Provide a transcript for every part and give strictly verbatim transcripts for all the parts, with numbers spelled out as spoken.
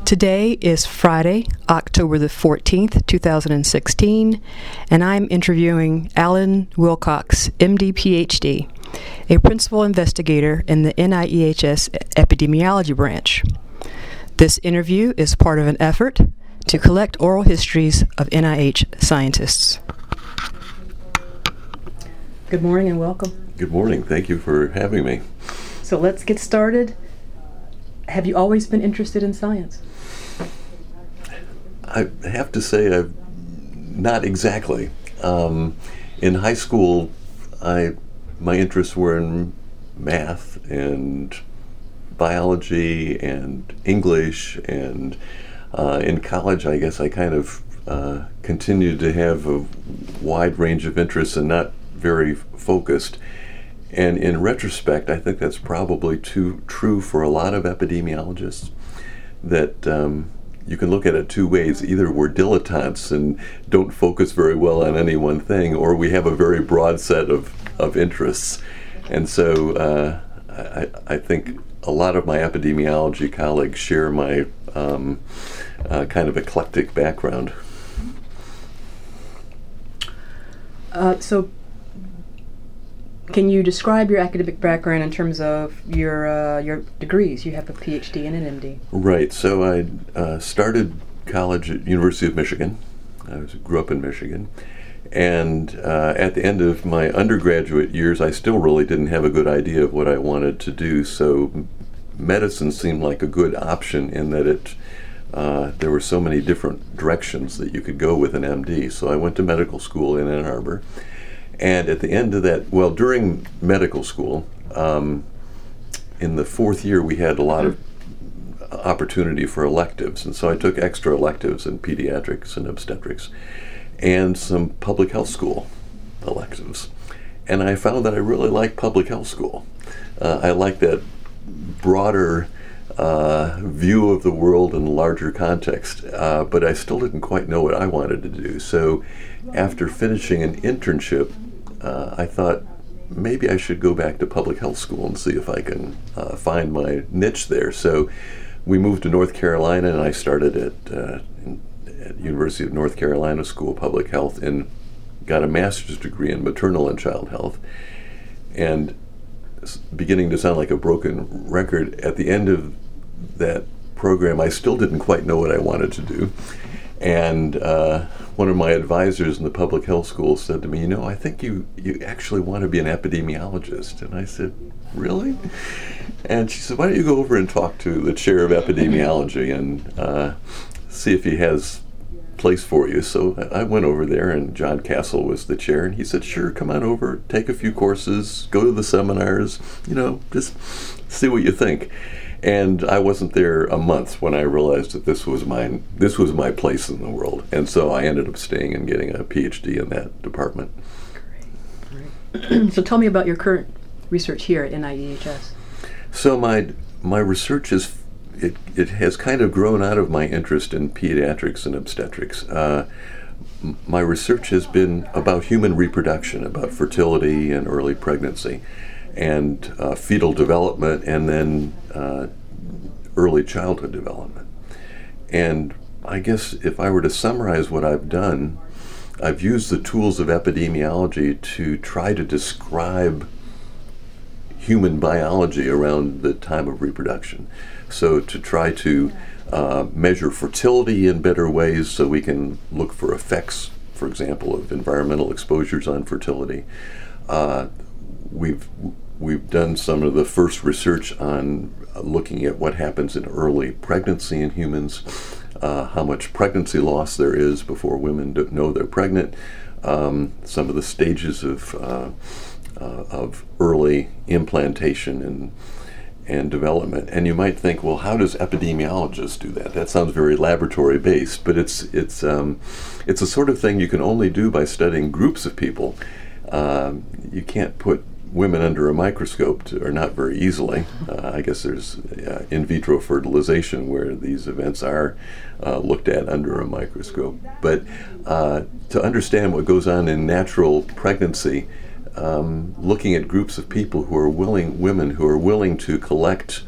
Today is Friday, October the fourteenth, two thousand sixteen, and I'm interviewing Alan Wilcox, M D, P H D, a principal investigator in the N I E H S Epidemiology Branch. This interview is part of an effort to collect oral histories of N I H scientists. Good morning and welcome. Good morning. Thank you for having me. So let's get started. Have you always been interested in science? I have to say, I've not exactly. Um, in high school, I my interests were in math and biology and English, and uh, in college, I guess I kind of uh, continued to have a wide range of interests and not very focused. And in retrospect, I think that's probably too true for a lot of epidemiologists, that um, you can look at it two ways. Either we're dilettantes and don't focus very well on any one thing, or we have a very broad set of, of interests. And so uh, I, I think a lot of my epidemiology colleagues share my um, uh, kind of eclectic background. Uh, so can you describe your academic background in terms of your uh, your degrees? You have a P H D and an M D. Right. So I uh, started college at University of Michigan. I was, grew up in Michigan. And uh, at the end of my undergraduate years, I still really didn't have a good idea of what I wanted to do. So medicine seemed like a good option in that it uh, there were so many different directions that you could go with an M D. So I went to medical school in Ann Arbor. And at the end of that, well, during medical school, um, in the fourth year, we had a lot of opportunity for electives. And so I took extra electives in pediatrics and obstetrics and some public health school electives. And I found that I really liked public health school. Uh, I liked that broader uh, view of the world in larger context, uh, but I still didn't quite know what I wanted to do. So after finishing an internship, uh, I thought maybe I should go back to public health school and see if I can uh, find my niche there. So we moved to North Carolina, and I started at, uh, in, at University of North Carolina School of Public Health and got a master's degree in maternal and child health. And beginning to sound like a broken record, at the end of that program, I still didn't quite know what I wanted to do. And uh, one of my advisors in the public health school said to me, you know, I think you, you actually want to be an epidemiologist. And I said, really? And she said, why don't you go over and talk to the chair of epidemiology and uh, see if he has place for you. So I went over there, and John Castle was the chair, and he said, sure, come on over, take a few courses, go to the seminars, you know, just see what you think. And I wasn't there a month when I realized that this was my this was my place in the world, and so I ended up staying and getting a P H D in that department. Great, great. So tell me about your current research here at N I E H S. So my my research is it it has kind of grown out of my interest in pediatrics and obstetrics. Uh, m- my research has been about human reproduction, about fertility and early pregnancy, and uh, fetal development, and then uh, early childhood development. And I guess if I were to summarize what I've done, I've used the tools of epidemiology to try to describe human biology around the time of reproduction. So to try to uh, measure fertility in better ways so we can look for effects, for example, of environmental exposures on fertility. Uh, we've We've done some of the first research on uh, looking at what happens in early pregnancy in humans, uh, how much pregnancy loss there is before women don't know they're pregnant, um, some of the stages of uh, uh, of early implantation and and development. And you might think, well, how does epidemiologists do that? That sounds very laboratory based, but it's it's um, it's a sort of thing you can only do by studying groups of people. Um, you can't put women under a microscope to, or not very easily. Uh, I guess there's uh, in vitro fertilization where these events are uh, looked at under a microscope. But uh, to understand what goes on in natural pregnancy, um, looking at groups of people who are willing, women who are willing to collect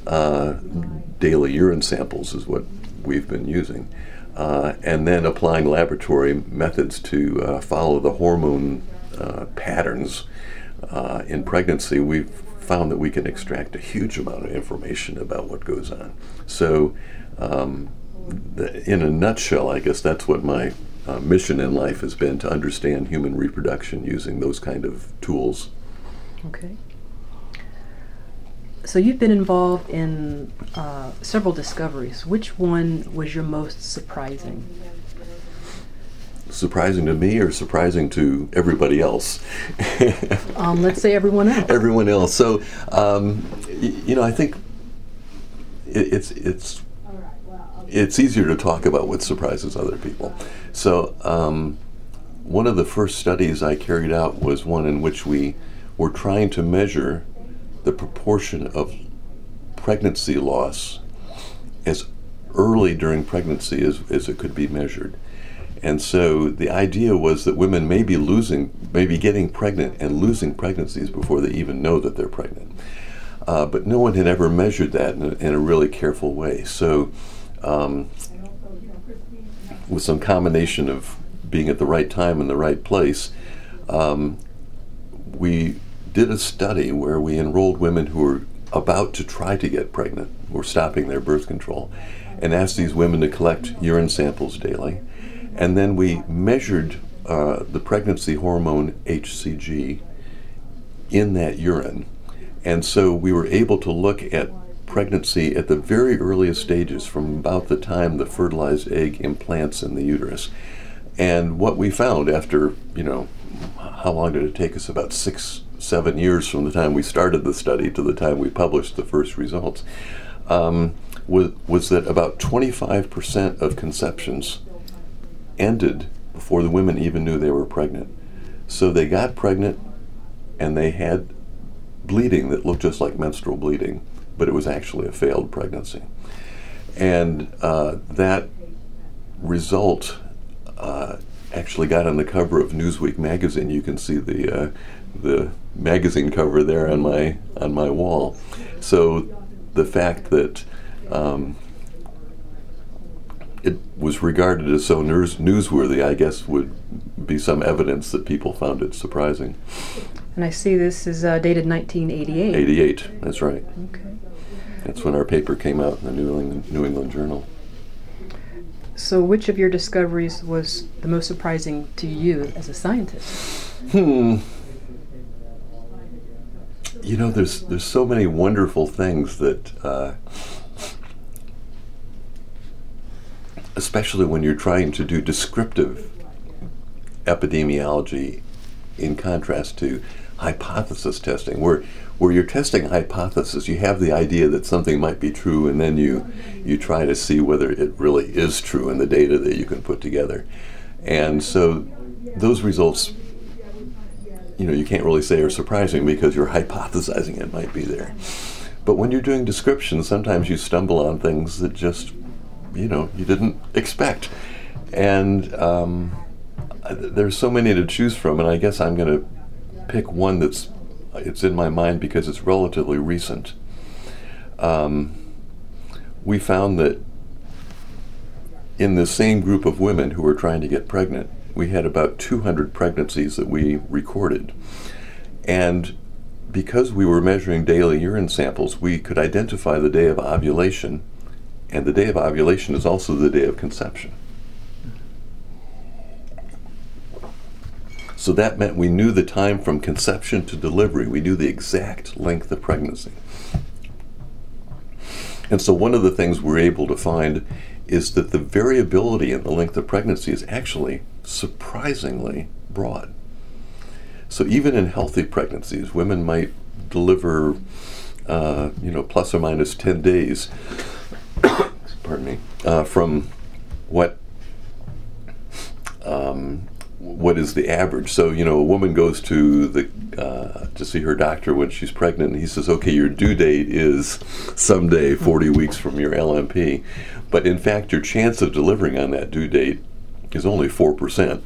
uh, daily urine samples is what we've been using. Uh, and then applying laboratory methods to uh, follow the hormone uh, patterns uh, in pregnancy, we've found that we can extract a huge amount of information about what goes on. So, um, the, in a nutshell, I guess that's what my uh, mission in life has been, to understand human reproduction using those kind of tools. Okay. So you've been involved in uh, several discoveries. Which one was your most surprising? Surprising to me or surprising to everybody else? um, let's say everyone else. Everyone else. So, um, y- you know, I think it, it's it's it's easier to talk about what surprises other people. So, um, one of the first studies I carried out was one in which we were trying to measure the proportion of pregnancy loss as early during pregnancy as, as it could be measured. And so the idea was that women may be losing, may be getting pregnant and losing pregnancies before they even know that they're pregnant. Uh, but no one had ever measured that in a, in a really careful way. So um, with some combination of being at the right time in the right place, um, we did a study where we enrolled women who were about to try to get pregnant, were stopping their birth control, and asked these women to collect urine samples daily. And then we measured uh, the pregnancy hormone H C G in that urine. And so we were able to look at pregnancy at the very earliest stages, from about the time the fertilized egg implants in the uterus. And what we found after, you know, how long did it take us? About six, seven years from the time we started the study to the time we published the first results, um, was, was that about twenty-five percent of conceptions ended before the women even knew they were pregnant. So they got pregnant and they had bleeding that looked just like menstrual bleeding, but it was actually a failed pregnancy. And uh, that result uh, actually got on the cover of Newsweek magazine. You can see the uh, the magazine cover there on my on my wall. So the fact that um, it was regarded as so news- newsworthy, I guess, would be some evidence that people found it surprising. And I see this is uh, dated nineteen eighty-eight. eighty-eight, that's right. Okay. That's when our paper came out in the New England, New England Journal. So which of your discoveries was the most surprising to you as a scientist? Hmm. You know, there's there's so many wonderful things that, uh, especially when you're trying to do descriptive epidemiology in contrast to hypothesis testing, where where you're testing a hypothesis, you have the idea that something might be true, and then you you try to see whether it really is true in the data that you can put together. And so those results, you know, you can't really say are surprising because you're hypothesizing it might be there. But when you're doing description, sometimes you stumble on things that just, you know, you didn't expect. And um, there's so many to choose from, and I guess I'm going to pick one that's it's in my mind because it's relatively recent. Um, we found that in the same group of women who were trying to get pregnant, we had about two hundred pregnancies that we recorded. And because we were measuring daily urine samples, we could identify the day of ovulation, and the day of ovulation is also the day of conception. So that meant we knew the time from conception to delivery. We knew the exact length of pregnancy. And so one of the things we're able to find is that the variability in the length of pregnancy is actually surprisingly broad. So even in healthy pregnancies, women might deliver, uh, you know, plus or minus ten days, pardon me, uh, from what um, what is the average. So, you know, a woman goes to the uh, to see her doctor when she's pregnant, and he says, okay, your due date is someday forty weeks from your L M P. But in fact, your chance of delivering on that due date is only four percent.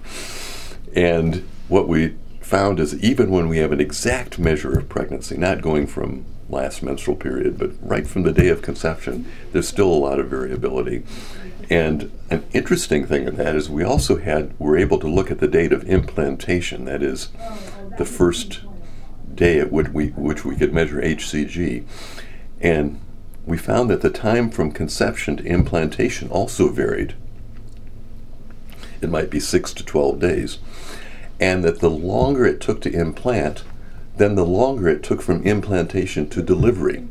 And what we found is even when we have an exact measure of pregnancy, not going from last menstrual period, but right from the day of conception, there's still a lot of variability. And an interesting thing in that is we also had, were able to look at the date of implantation, that is, the first day at which we, which we could measure H C G. And we found that the time from conception to implantation also varied. It might be six to twelve days. And that the longer it took to implant, then the longer it took from implantation to delivery.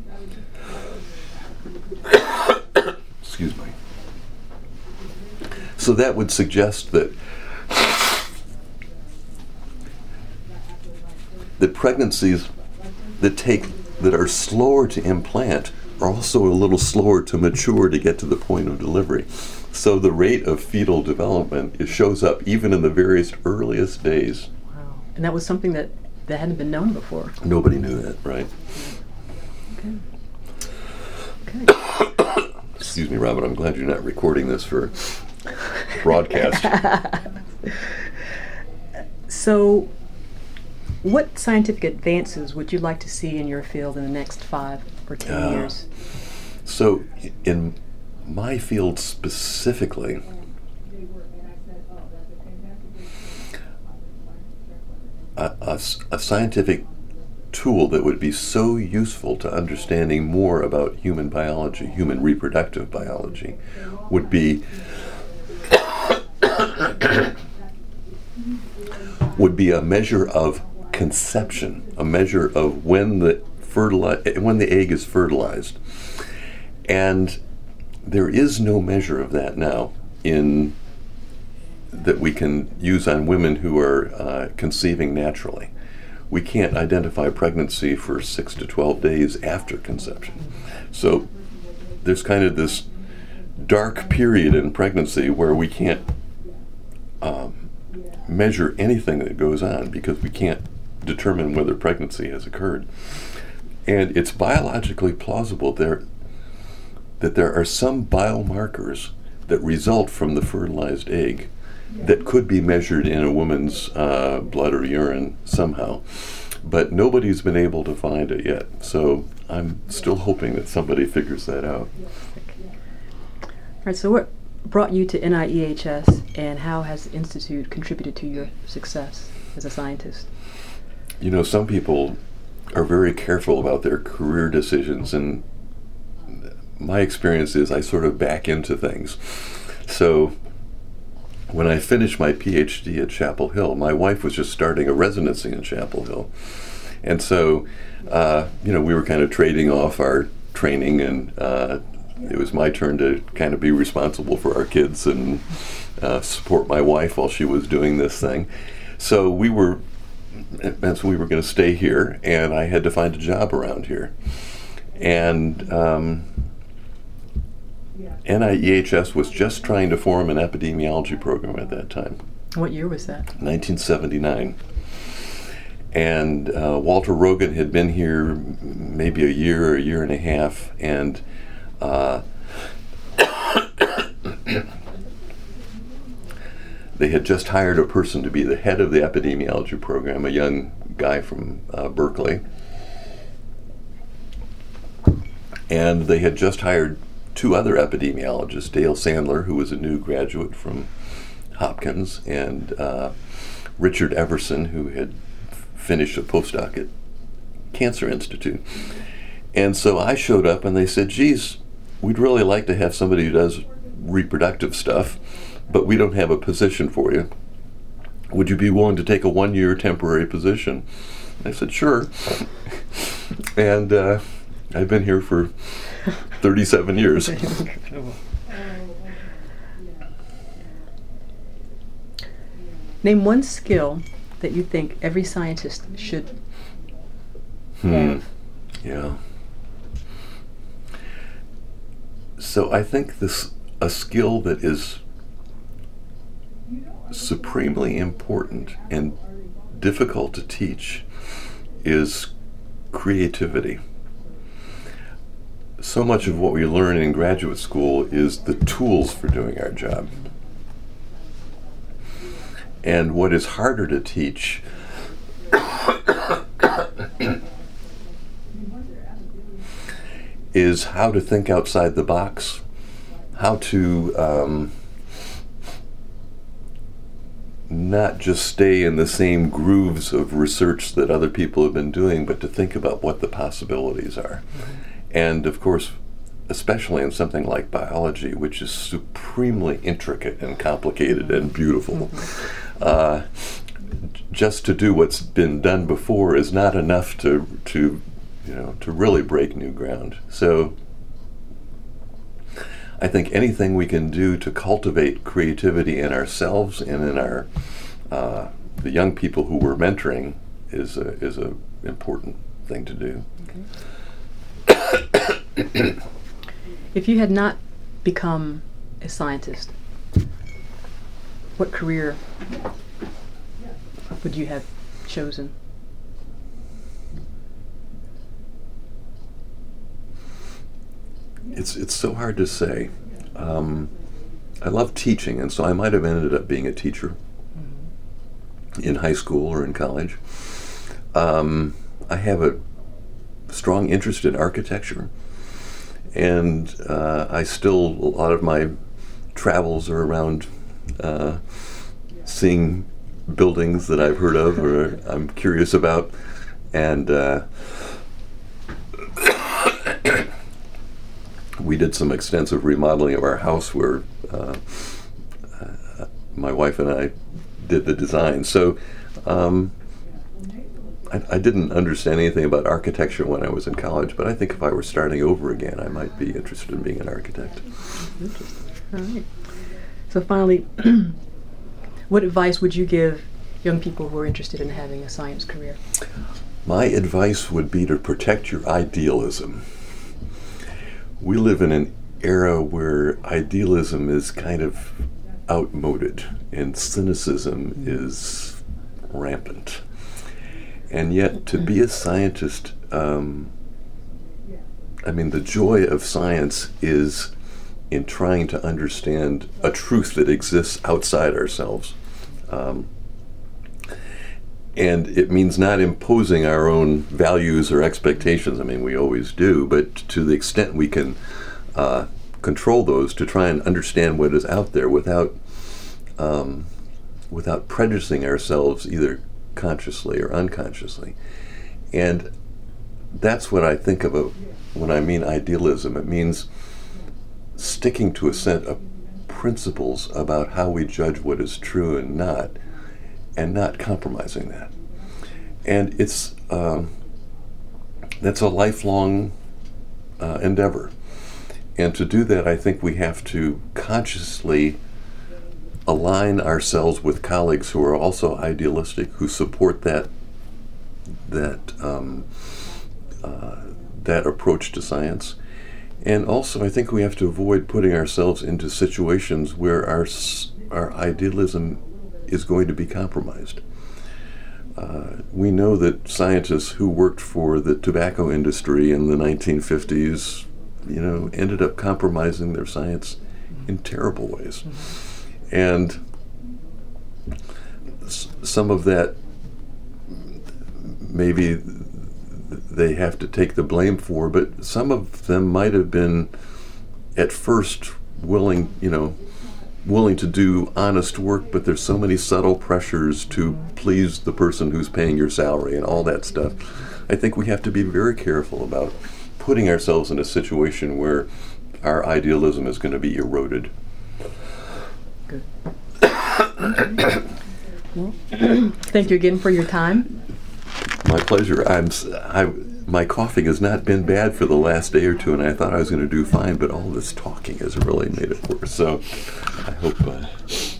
Excuse me. So that would suggest that that pregnancies that take that are slower to implant are also a little slower to mature to get to the point of delivery. So the rate of fetal development, it shows up even in the various earliest days. Wow. And that was something that, that hadn't been known before. Nobody knew that, right? Okay. Okay. Excuse me, Robin, I'm glad you're not recording this for broadcast. So, what scientific advances would you like to see in your field in the next five or ten uh, years? So, in my field specifically, a, a, a scientific tool that would be so useful to understanding more about human biology, human reproductive biology, would be would be a measure of conception, a measure of when the fertili- when the egg is fertilized. And there is no measure of that now in that we can use on women who are uh, conceiving naturally. We can't identify pregnancy for six to twelve days after conception. So there's kind of this dark period in pregnancy where we can't um, measure anything that goes on because we can't determine whether pregnancy has occurred. And it's biologically plausible there that there are some biomarkers that result from the fertilized egg that could be measured in a woman's uh, blood or urine somehow. But nobody's been able to find it yet. So I'm still hoping that somebody figures that out. All right, so what brought you to N I E H S, and how has the Institute contributed to your success as a scientist? You know, some people are very careful about their career decisions, and my experience is I sort of back into things. So when I finished my PhD at Chapel Hill, my wife was just starting a residency in Chapel Hill. And so, uh, you know, we were kind of trading off our training, and uh, it was my turn to kind of be responsible for our kids and uh, support my wife while she was doing this thing. So we were, and so we were going to stay here, and I had to find a job around here. And um, N I E H S was just trying to form an epidemiology program at that time. What year was that? nineteen seventy-nine. And uh, Walter Rogan had been here maybe a year or a year and a half, and uh, they had just hired a person to be the head of the epidemiology program, a young guy from uh, Berkeley. And they had just hired two other epidemiologists, Dale Sandler, who was a new graduate from Hopkins, and uh, Richard Everson, who had f- finished a postdoc at Cancer Institute. And so I showed up, and they said, geez, we'd really like to have somebody who does reproductive stuff, but we don't have a position for you. Would you be willing to take a one-year temporary position? I said, sure. And uh, I've been here for thirty-seven years. Name one skill that you think every scientist should Hmm. have. Yeah. So I think this a skill that is supremely important and difficult to teach is creativity. So much of what we learn in graduate school is the tools for doing our job. And what is harder to teach is how to think outside the box, how to um, not just stay in the same grooves of research that other people have been doing, but to think about what the possibilities are. Mm-hmm. And of course, especially in something like biology, which is supremely intricate and complicated and beautiful, mm-hmm. uh, just to do what's been done before is not enough to to you know to really break new ground. So I think anything we can do to cultivate creativity in ourselves and in our uh, the young people who we're mentoring is a, is a important thing to do. Okay. If you had not become a scientist, what career would you have chosen? It's it's so hard to say. Um, I love teaching, and so I might have ended up being a teacher mm-hmm. in high school or in college. Um, I have a strong interest in architecture, and uh, I still, a lot of my travels are around uh, seeing buildings that I've heard of or I'm curious about, and uh, we did some extensive remodeling of our house where uh, uh, my wife and I did the design. So um, I, I didn't understand anything about architecture when I was in college, but I think if I were starting over again, I might be interested in being an architect. Interesting. All right. So finally, what advice would you give young people who are interested in having a science career? My advice would be to protect your idealism. We live in an era where idealism is kind of outmoded and cynicism is rampant. And yet, to be a scientist, um, I mean, the joy of science is in trying to understand a truth that exists outside ourselves. Um, and it means not imposing our own values or expectations. I mean, we always do, but to the extent we can uh, control those, to try and understand what is out there without um, without prejudicing ourselves either consciously or unconsciously. And that's what I think of a, when I mean idealism. It means sticking to a set of principles about how we judge what is true and not, and not compromising that. And it's um, that's a lifelong uh, endeavor. And to do that, I think we have to consciously align ourselves with colleagues who are also idealistic, who support that that um, uh, that approach to science. And also, I think we have to avoid putting ourselves into situations where our our idealism is going to be compromised. Uh, we know that scientists who worked for the tobacco industry in the nineteen fifties, you know, ended up compromising their science in terrible ways. And s- some of that, maybe they have to take the blame for, but some of them might have been at first willing, you know, willing to do honest work, but there's so many subtle pressures to please the person who's paying your salary and all that stuff. I think we have to be very careful about putting ourselves in a situation where our idealism is going to be eroded. Good. Well, thank you again for your time. My pleasure. I'm. I, my coughing has not been bad for the last day or two, and I thought I was going to do fine, but all this talking has really made it worse. So I hope. Uh,